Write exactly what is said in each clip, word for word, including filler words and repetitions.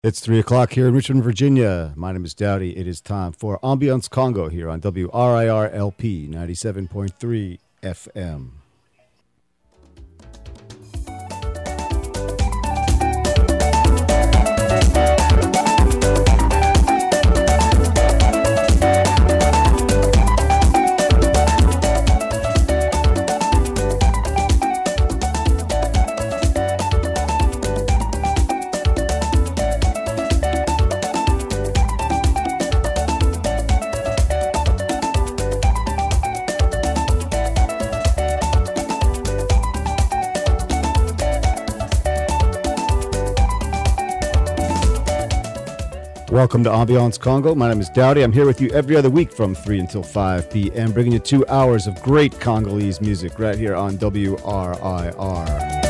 It's three o'clock here in Richmond, Virginia. My name is Dowdy. It is time for Ambiance Congo here on W R I R L P ninety-seven point three F M. Welcome to Ambiance Congo. My name is Dowdy. I'm here with you every other week from three until five p.m., bringing you two hours of great Congolese music right here on W R I R.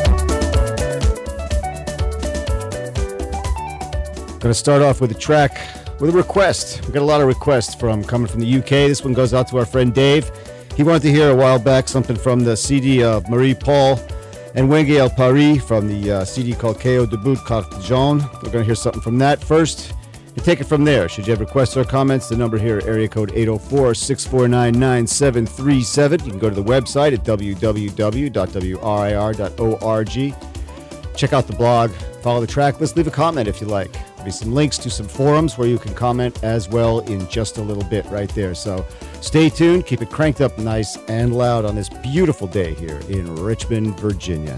Going to start off with a track, with a request. We got a lot of requests from coming from the U K. This one goes out to our friend Dave. He wanted to hear a while back something from the C D of Marie Paul and Wenge El Paris from the uh, C D called K O Debut Carte Jaune. We're going to hear something from that first. You take it from there. Should you have requests or comments, the number here, area code eight oh four, six four nine, nine seven three seven. You can go to the website at w w w dot w r i r dot org. Check out the blog, follow the track list, leave a comment if you like. There'll be some links to some forums where you can comment as well in just a little bit right there. So stay tuned, keep it cranked up nice and loud on this beautiful day here in Richmond, Virginia.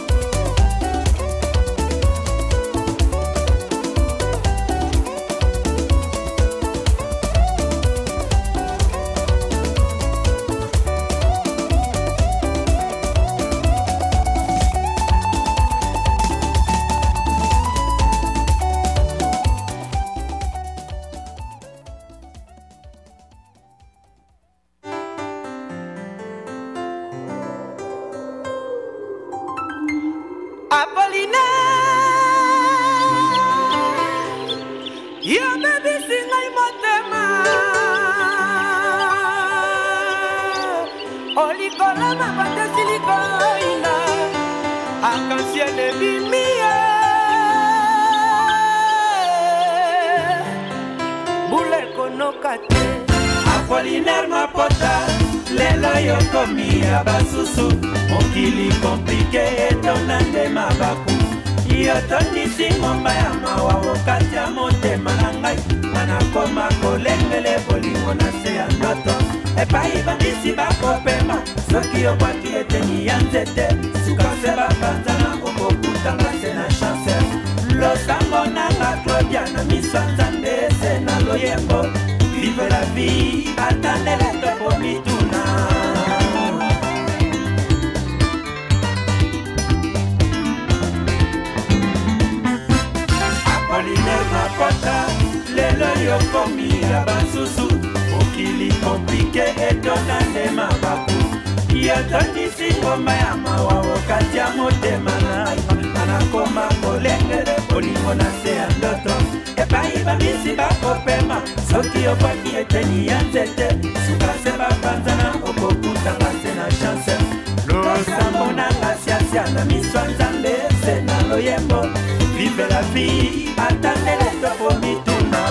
Apollinaire Mapota, lelo yokomi abasusu, mokili komplike etonande mabaku. Yotonisi ngomba ya mawa wakati ya motema na ngai, manakoma kolengele bolingo na se ya ndoto. Epa iba misi bakopema, soki yokwaki eteni ya nzete, sukase babanza na kokokutanga se na chance. Losambo nanga Claudia na miswanza mbese na loyembo. Vive la vie, attendez la topo mituna. Apollinaire Mapota, lelo yokomi abasusu, mokili komplike etonande mabaku. Yotonisi ngomba ya mawa wakati ya motema na anakoma kolengele bolingo na se ya ndoto. Epa iba misi bakopema, soki yokwaki eteni ya nzete, sukase babanza na okokutanga se na chance. Losambo nanga siasia na miswa nzambe se na loyembo. Vive la vie, attendez le topo mituna.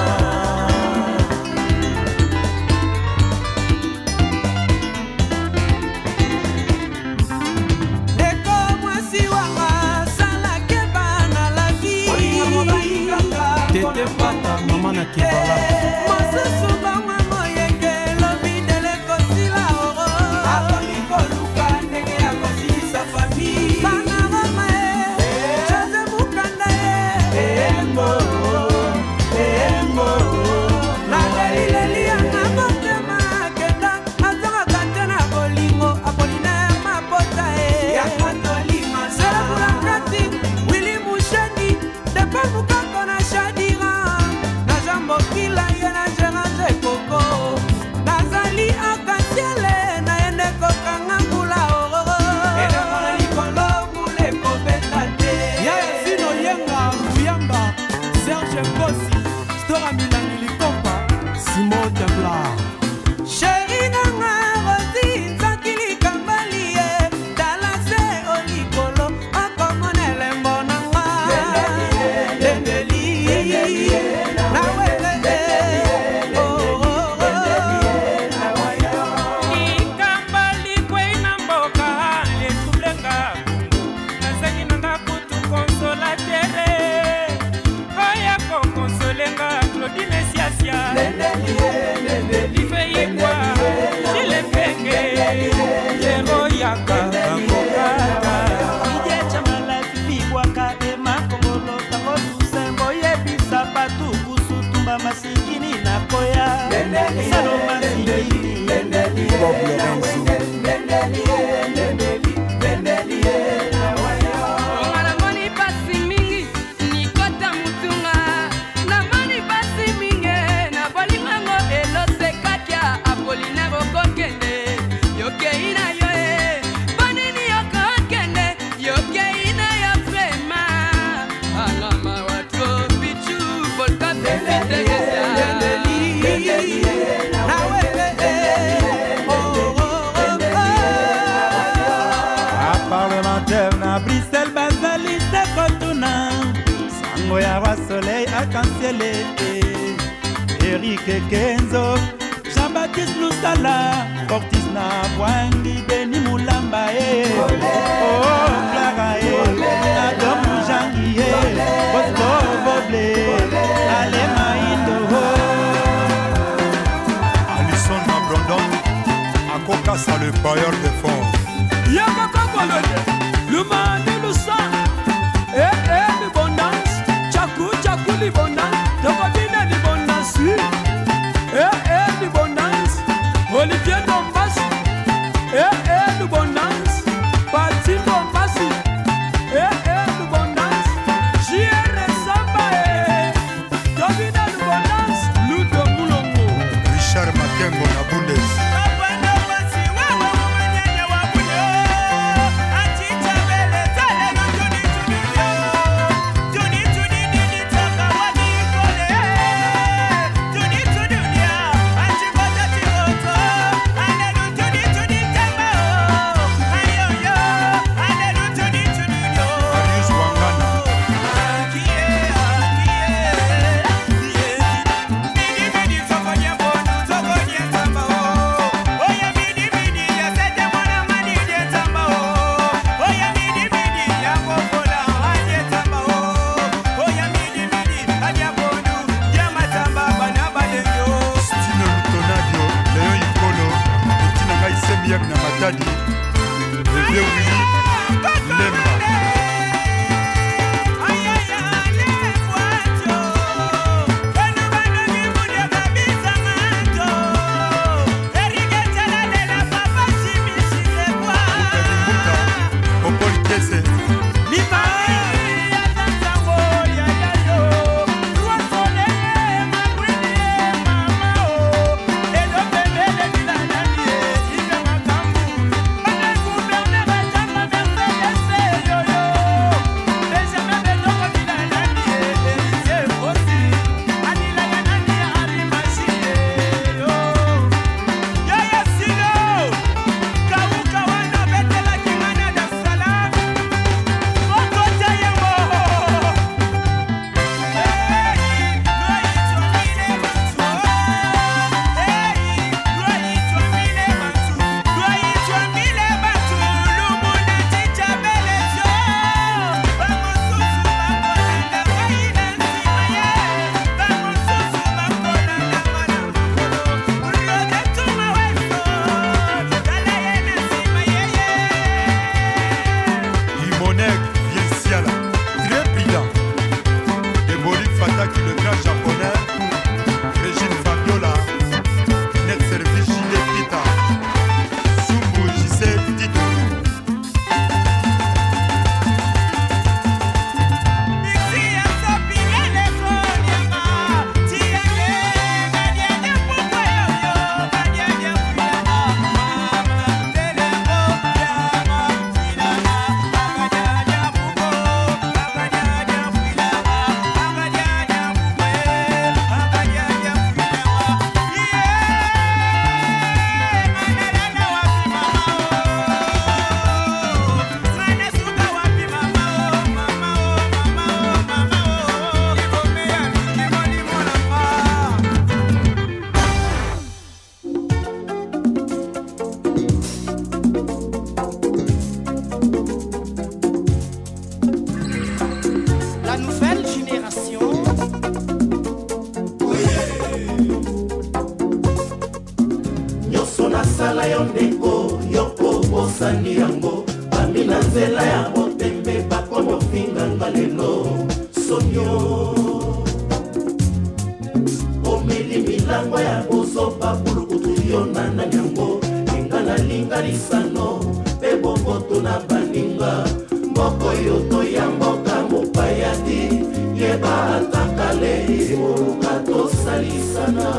Tete pata mama na kibala Mosusu bangwa moyenge lobi dele kosila oro. Akoli koluka ndenge ya kosilisa fami. Bana roma e, Jose Mukanda e. Embo, embo. Nagalileli ya nabotema kenda. Azonga kante na bolingo, Apollinaire Mapota e. Ya katolima na Sera Bulakati, Willy Musheni, Depa Mukako na Shadi. Kila yena jeranje koko nazali akasiele na yende kokanga mbula oro ena mwana likolo mule kobetate ya sino yenga Muyamba Serge Bosi Stora Milani Likompa Simon Teblar Chéri nanga Rosi Nzakili Kambali e Dalase olikolo akomonele mbonanga Lendeli Eric Kenzo, Jean-Baptiste Lusala, Fortis Nabwangi, Beni Moulamba, oh Clara, Adam Jangi, Bosco Boble, Ale Maïndo, Alison Brandon, Akoka ça le bailleur de fonds. Yaka Kakolone, le man de le sang, eh eh, le bonance, Chakou, Chakou, le bonance, Tokobina, le bonance, eh eh, le bonance, Olivier Dombas, eh eh, le bonance, Pati Dombas, eh eh, le bonance, J R Samba, eh, Tokobina, le bonance, Ludo Moulongo, Richard Makengo, na Bundes. ntango ya bozopa pulukutu yo nana nyango ingana linga lisano pe boboto na baninga mboko yo to ya mboka mopayati yeba atakale moluka tosalisana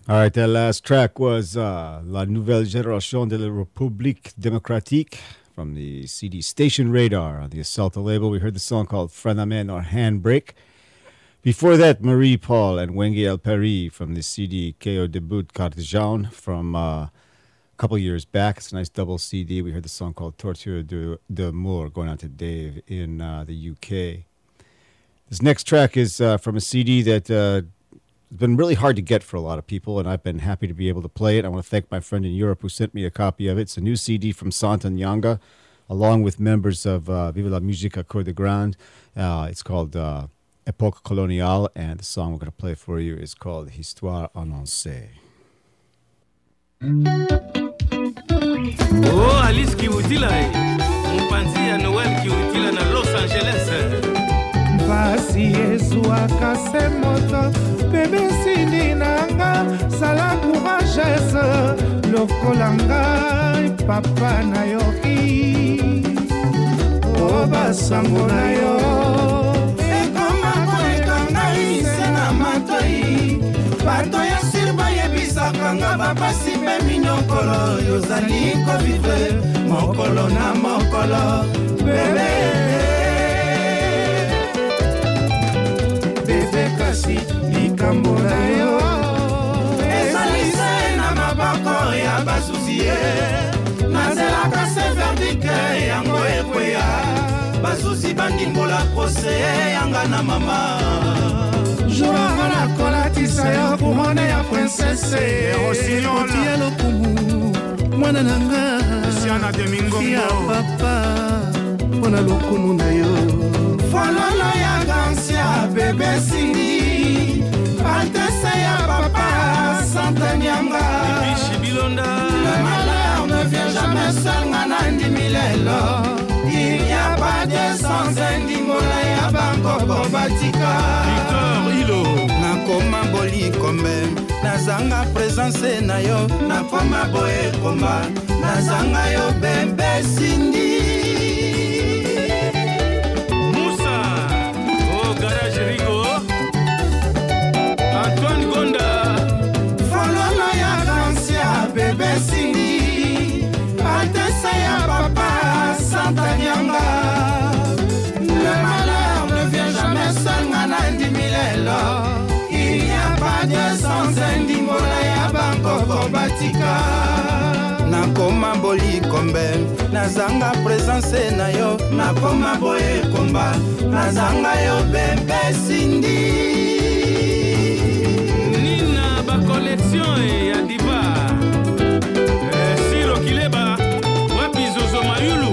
All right, that last track was uh, La Nouvelle Génération de la République Démocratique from the C D Station Radar on the Assalta label. We heard the song called Frenamen or Handbrake. Before that, Marie Paul and Wenge El Paris from the C D K O Debut Carte Jaune from uh, a couple years back. It's a nice double C D. We heard the song called Torture de, d'Amour going on to Dave in uh, the U K. This next track is uh, from a C D that uh, has been really hard to get for a lot of people, and I've been happy to be able to play it. I want to thank my friend in Europe who sent me a copy of it. It's a new C D from Santa Nyanga, along with members of uh, Vive la Musique à Cour de Grande. Uh, it's called uh, Époque Coloniale, and the song we're going to play for you is called Histoire annoncée. Oh, Alice Kiwutila, mpanzi ya Noel Kiwutila na Los Angeles. Basi Yesu akase moto bebe sindi nanga sala courageuse lokolanga papa na yoki o basango na yo ekoma kolekanga ise na matoi bato ya sirba yebisaka nga bapasi mpe minyokolo yozali kovivre mokolo na mokolo bebe kasi likambo na yo ezalise na maboko ya basusie nazelaka se verdike yango ekweya basusi bandimbola prose yanga na mama joanga nakolatisa yo kumone ya prinsese osiliotia lokumu mwana nanga siana demingongo ya papa mwana lokumu na yo fololo ya gansia bebe sindi altesse ya papa Santa Nyanga le malheur ne vient jamais seul nganandi milelo il n'y a pas de sans indimola ya bango bobatika Victor Hilo nakoma boli kombe nazanga présence na yo nakoma boye komba nazanga yo bebe sindi Antoine Gonda fololo ya gansia bebe sindi altesse ya papa Santa Nyanga le malheur ne vient jamais seul nganandi milelo il n'y a pas de sans indimola ya bango bobatika nakoma boli kombe nazanga présence na yo nakoma boye komba nazanga yo bebe sindi collection ya diva eh, Siro Kileba wapi Zozo Mayulu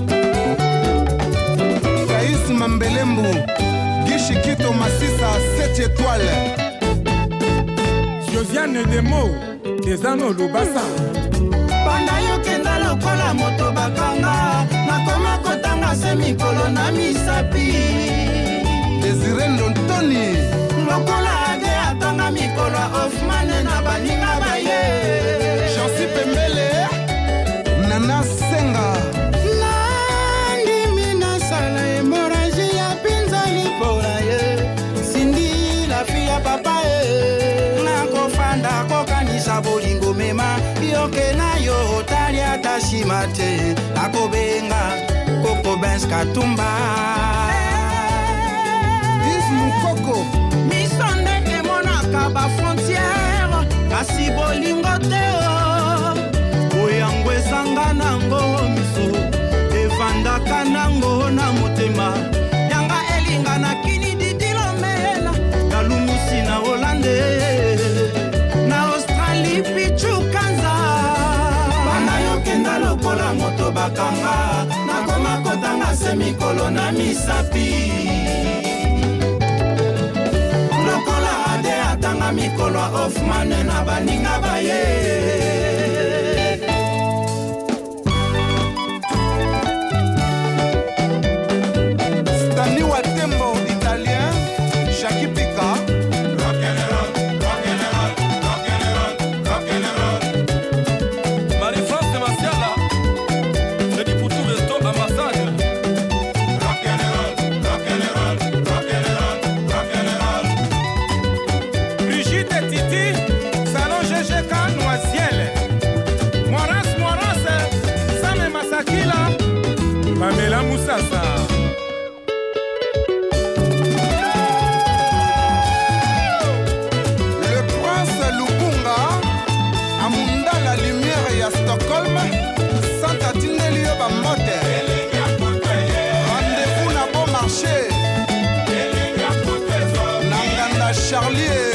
Kaisi Mambelembu Gishi Kito Masisa sept étoiles Josiane Demo Desano Lubasa Banda yo kenda lokola moto bakanga nakoma kotanga se mikolo na misapi Desire Ndontoni lokola ade atanga mikolo Hoffman na baninga baye Jansi Pembele Nana Senga Nandi mina sala hémorragie ya pinzali pona ye Cindy la fille ya papa ye Nako fanda kokanisa bolingo mema Yoke na yo tali atashimate Nako benga Koko Benz Katumba Dis Mukoko Misonde emonaka ba frontière kasi bolingo te o oyango ezanga nango miso evandaka nango na motema yanga elinga na kini didilomela kalumusi na Hollande na Australie pichu kanza bana yokenda lokola moto bakanga nakoma kotanga semikolo na misapi Tanga mikolo Hoffman na baninga baye Stani Watembo italien Jackie Pika Rock'n'roll, rock'n'roll, rock'n'roll, rock'n'roll Marie-France de Martiala Freddy Poutou Resto Ambassade Rock'n'roll, rock'n'roll, rock'n'roll, rock'n'roll Brigitte et Titi Salon Kinshasa. Le prince Lukunga amunda la lumière ya Stockholm Santa Tindeli yo ba mote. Rendez-vous na bon marché. Nanganda Charlie.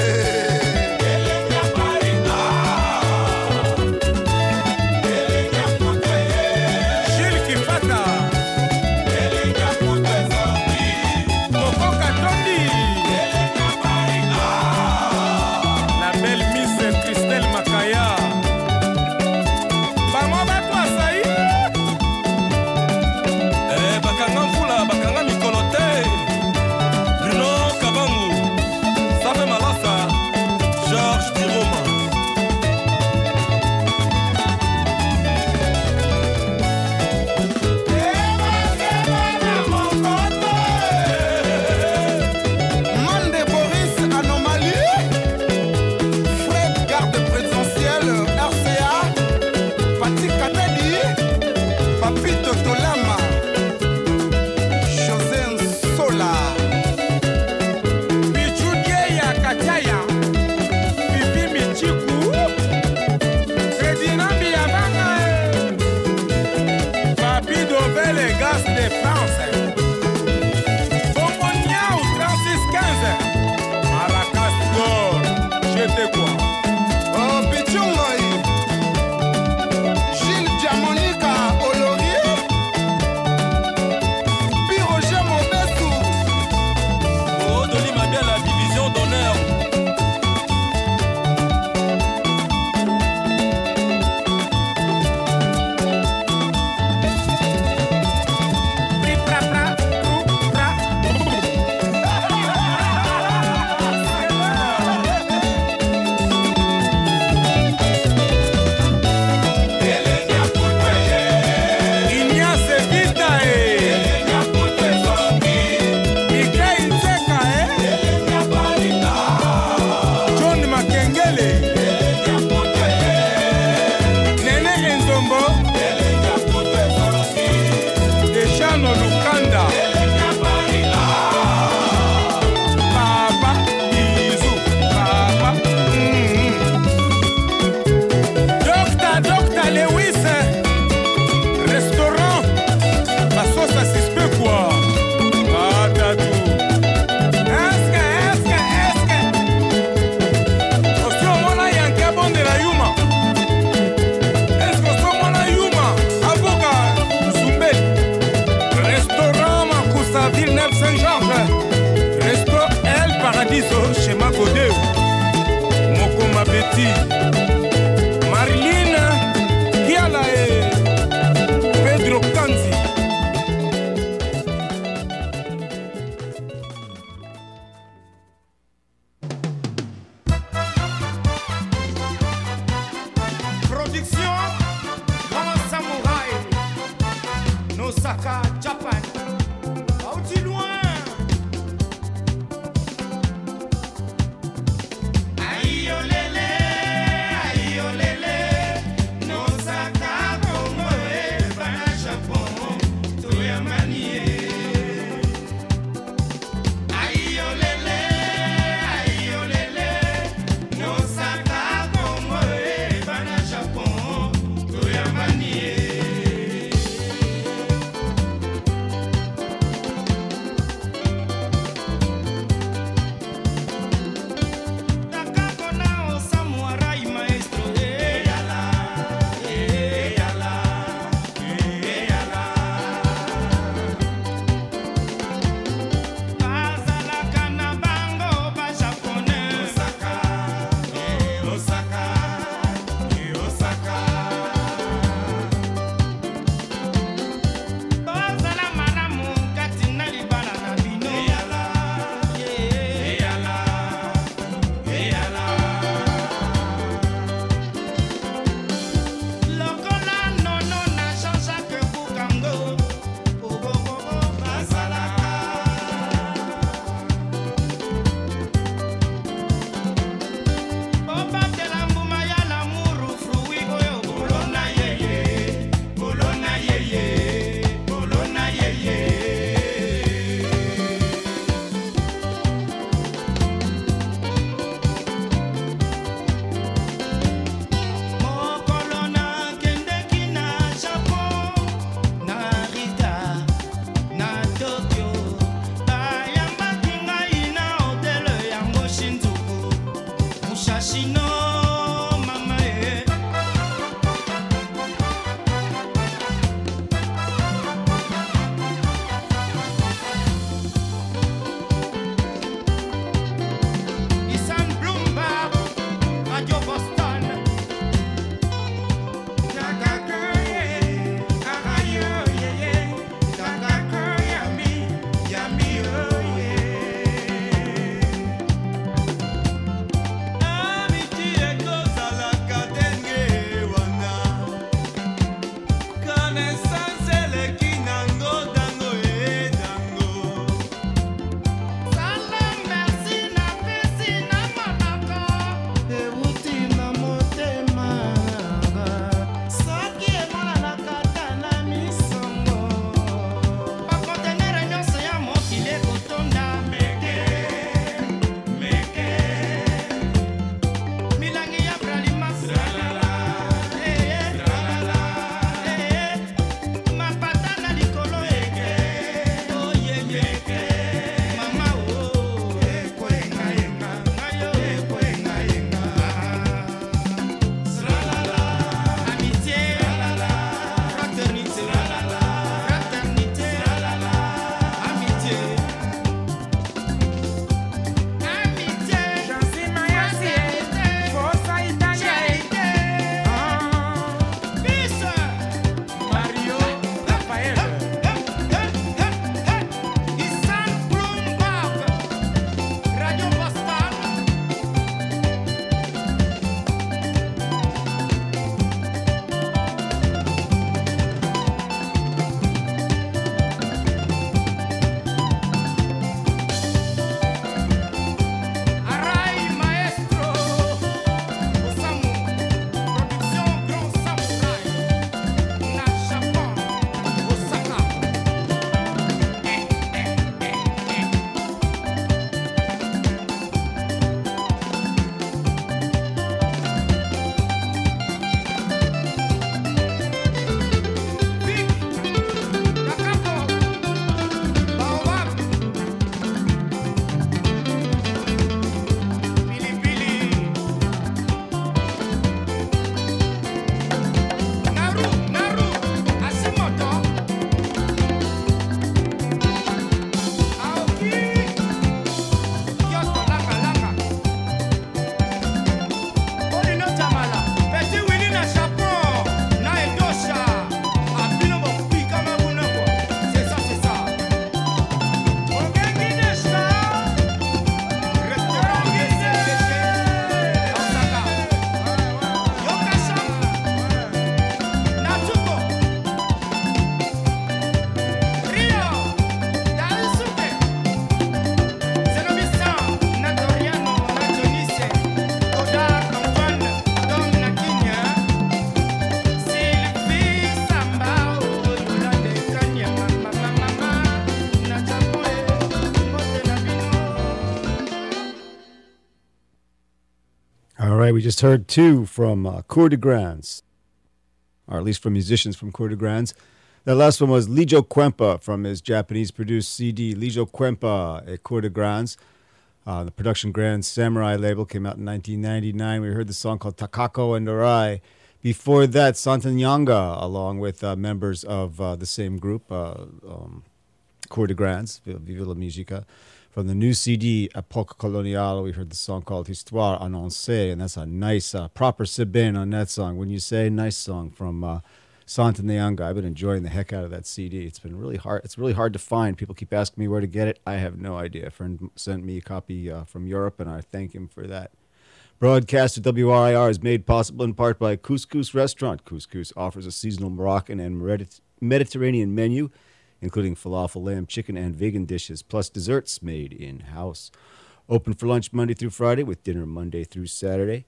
right, we just heard two from uh, Cour de Grands, or at least from musicians from Cour de Grands. That last one was Lijo Quempa from his Japanese-produced C D, Lijo Quempa et Cour de Grands. Uh, the Production Grand Samurai label came out in nineteen ninety-nine. We heard the song called Takako and Arai. Before that, Santanyanga, along with uh, members of uh, the same group, uh, um, Cour de Grands, Vive la Musica. From the new C D, Epoque Coloniale, we heard the song called Histoire Annoncée, and that's a nice, uh, proper sibin on that song. When you say nice song from uh, Santanyanga, I've been enjoying the heck out of that C D. It's been really hard. It's really hard to find. People keep asking me where to get it. I have no idea. A friend sent me a copy uh, from Europe, and I thank him for that. Broadcast at W R I R is made possible in part by Couscous Restaurant. Couscous offers a seasonal Moroccan and Mediterranean menu, including falafel, lamb, chicken, and vegan dishes, plus desserts made in-house. Open for lunch Monday through Friday, with dinner Monday through Saturday.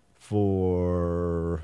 For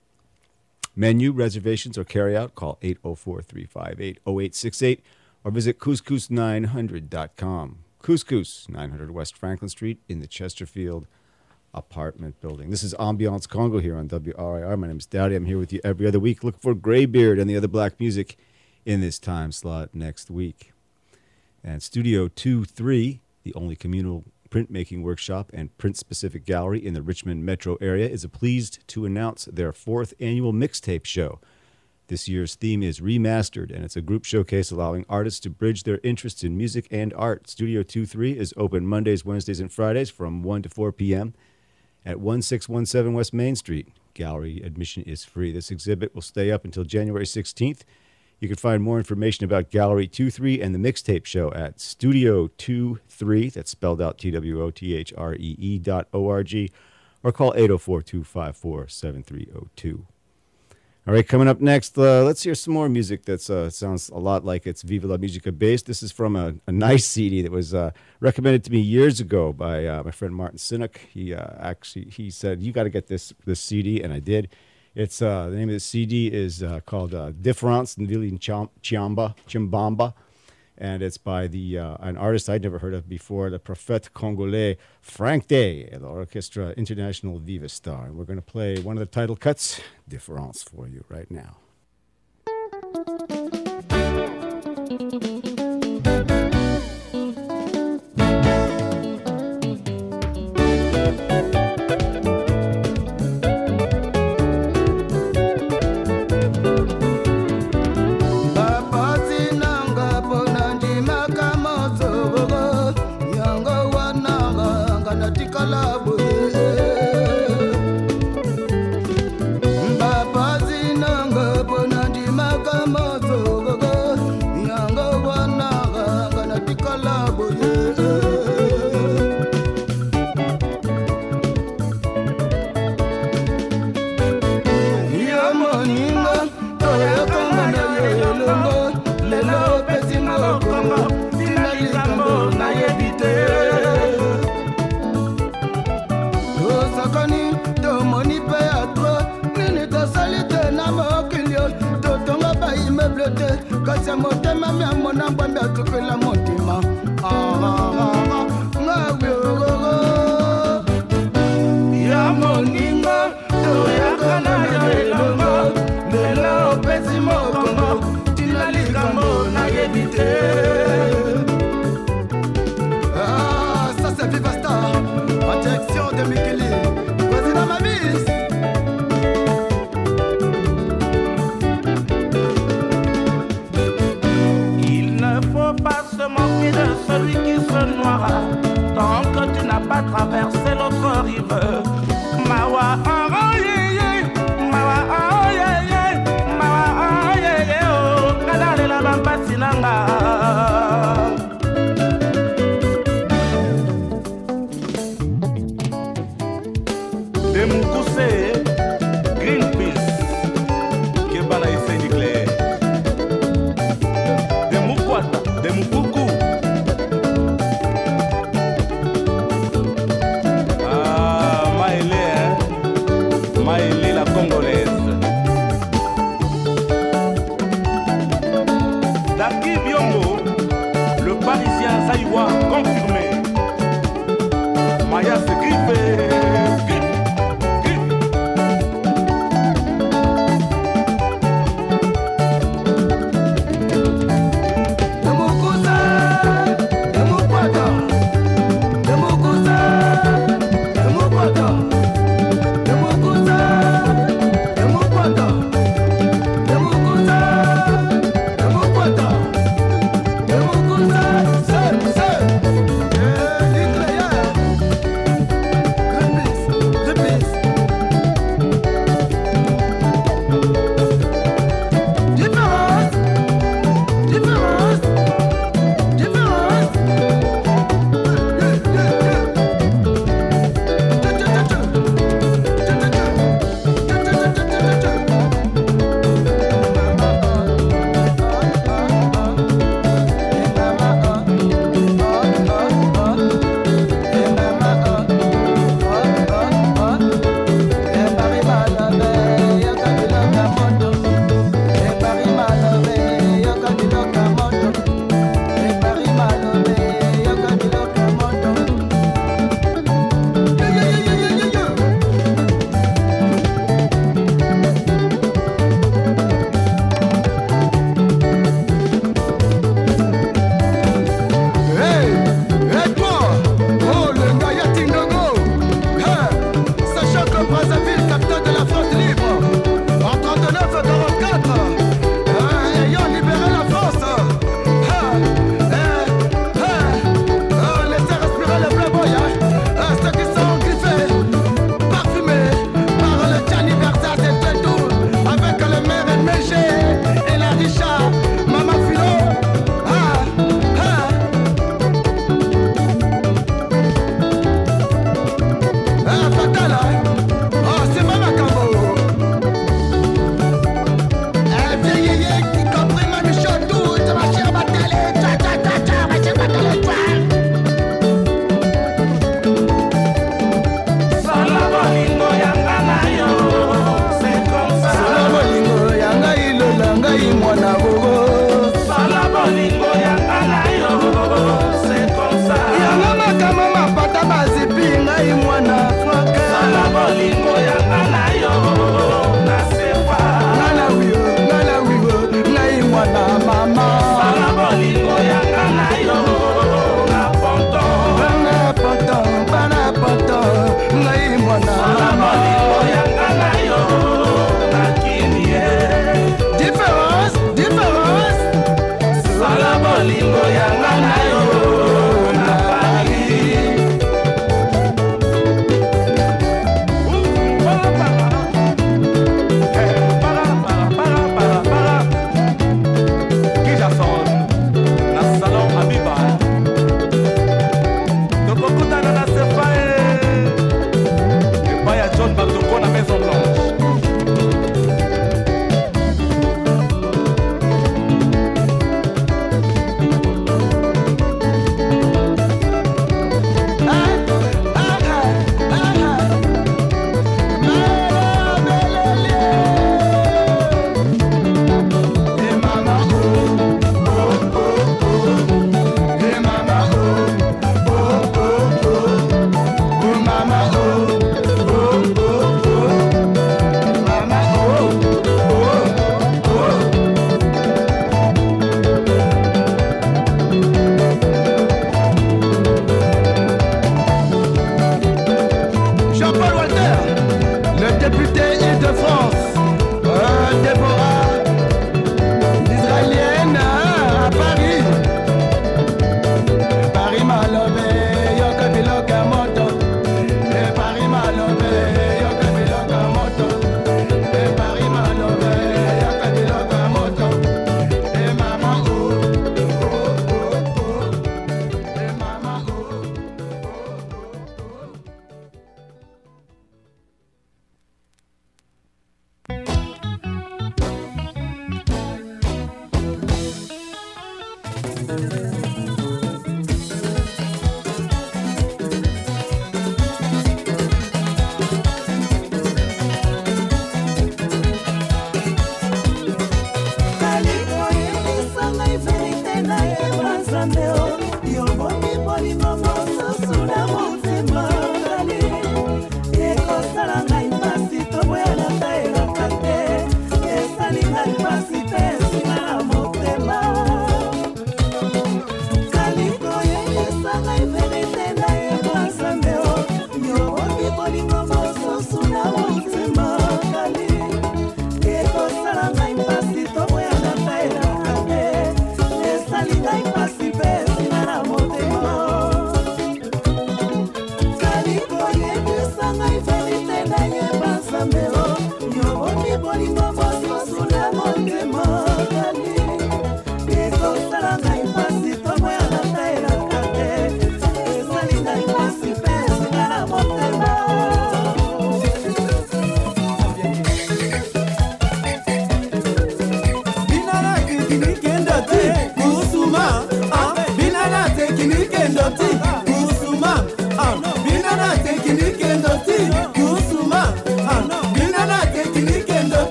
menu reservations or carry-out, call eight oh four, three five eight, oh eight six eight or visit couscous nine hundred dot com. Couscous, nine hundred West Franklin Street in the Chesterfield apartment building. This is Ambiance Congo here on W R I R. My name is Dowdy. I'm here with you every other week looking for Greybeard and the other black music in this time slot next week. And Studio two three, the only communal printmaking workshop and print-specific gallery in the Richmond metro area, is pleased to announce their fourth annual mixtape show. This year's theme is Remastered, and it's a group showcase allowing artists to bridge their interests in music and art. Studio two three is open Mondays, Wednesdays, and Fridays from one to four p.m. at one six one seven West Main Street. Gallery admission is free. This exhibit will stay up until January sixteenth. You can find more information about Gallery two three and the mixtape show at Studio two three, that's spelled out T W O T H R E E dot O R G, or call eight oh four, two five four, seven three oh two. All right, coming up next, uh, let's hear some more music that uh, sounds a lot like it's Viva la Musica based. This is from a, a nice C D that was uh, recommended to me years ago by uh, my friend Martin Sinek. He uh, actually he said, you got to get this this C D, and I did. It's uh, the name of the C D is uh, called uh, Difference Ndili Chiamba, Chimbamba, and it's by the uh, an artist I'd never heard of before, the Prophète Congolais, Frank Day, and the Orchestra International Viva Star. And we're going to play one of the title cuts, Difference, for you right now. Kasi motema mia mona mbambe atukela motima ya moninga toyakana lelongo lelo pesi mokongo tina likambo na yebite. Ah, ça c'est Viva Star en direction de Mikili. Voici dans ma mise. De celui qui se noiera tant que tu n'as pas traversé l'autre rive. Mawa oh yeah mawa oh yeah mawa oh yeah oh kadale la bambasi nanga. Demukuse Greenpeace Kebana ese nucléaire Demukwata Demukuku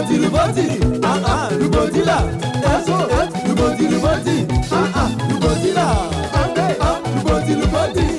Luboti, Luboti, ah ah, Luboti là, eh, eh, Luboti, Luboti, ah ah, Luboti là, ah ah, Luboti, Luboti.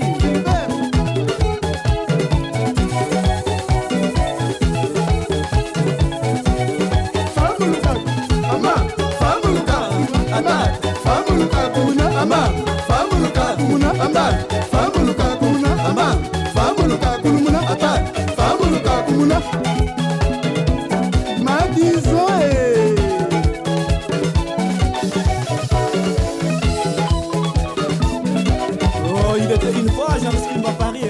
Oh, il était une fois, j'en suis pas Paris.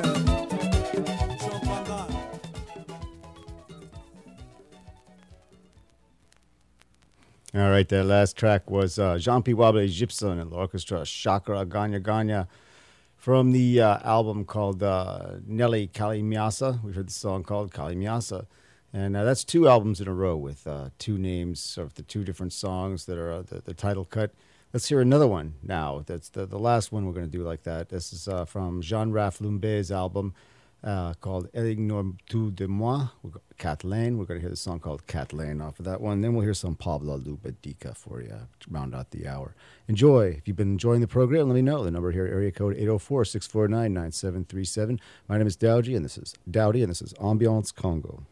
All right, that last track was uh, Jean-Pierre Wable Gibson and the orchestra Chakra Ganya Ganya from the uh, album called uh, Nelly Kalimiasa. We heard the song called Kalimiasa. And uh, that's two albums in a row with uh, two names of the two different songs that are uh, the, the title cut. Let's hear another one now. That's the, the last one we're going to do like that. This is uh, from Jean-Raph Lumbe's album uh, called Elle ignore tout de moi. We've got Kathleen. We're going to hear the song called Kathleen off of that one. Then we'll hear some Pablo Lubadica for you to round out the hour. Enjoy. If you've been enjoying the program, let me know. The number here, area code eight oh four, six four nine, nine seven three seven. My name is Dowdy, and this is Dowdy, and this is Ambiance Congo.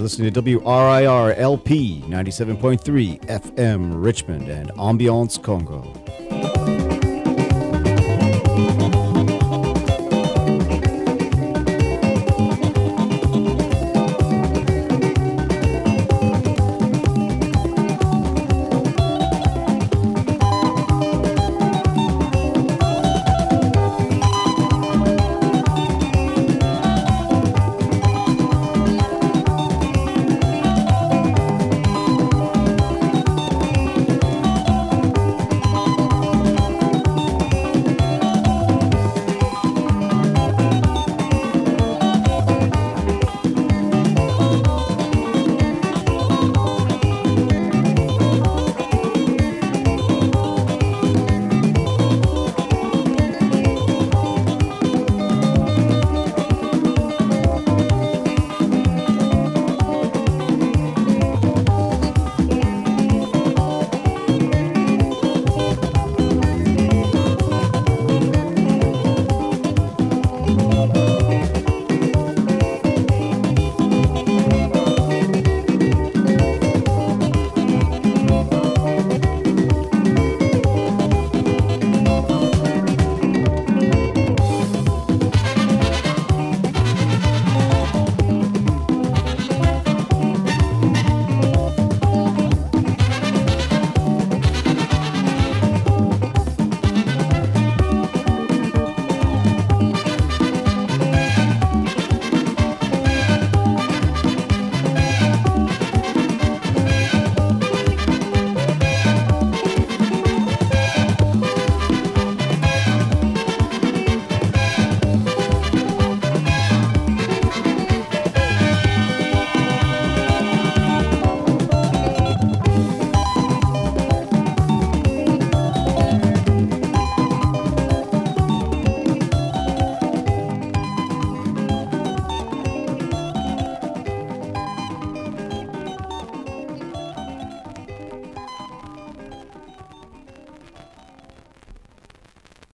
listening to W R I R L P ninety-seven point three F M Richmond and Ambiance Congo.